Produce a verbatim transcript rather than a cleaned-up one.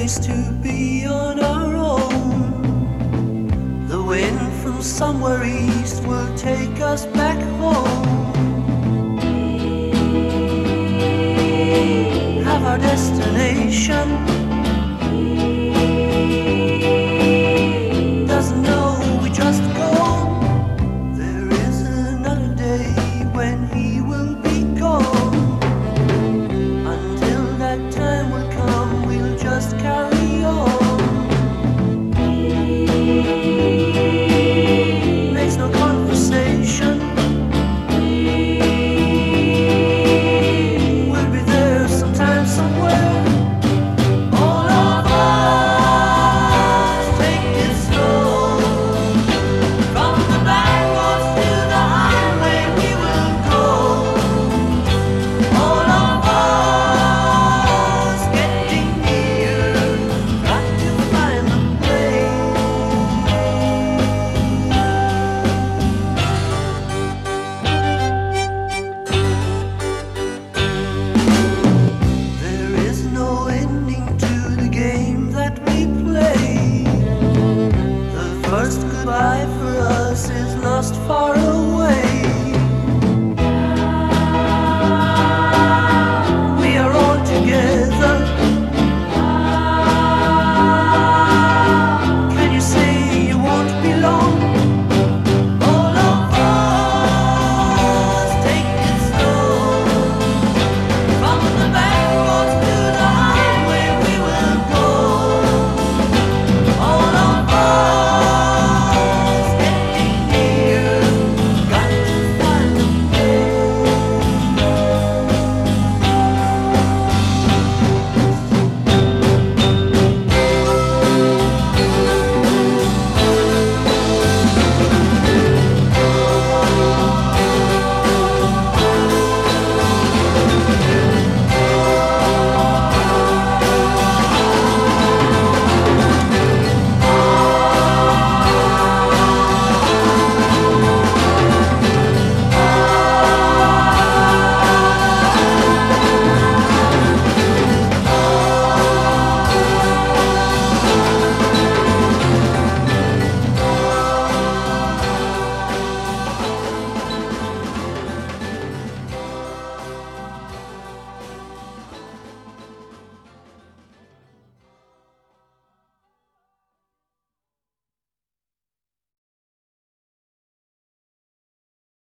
place to be on our own. The wind from somewhere east will take us back home. Have our destination. Doesn't know, we just go. There is another day when he will be gone. Until that time will come, we'll just carry on. Makes no conversation. We'll be there sometime, somewhere. All of us take it slow. From the back roads to the highway we will go. All of us getting near. Got to find the place. There is no ending to the game that we play. The first goodbye for us is lost far away.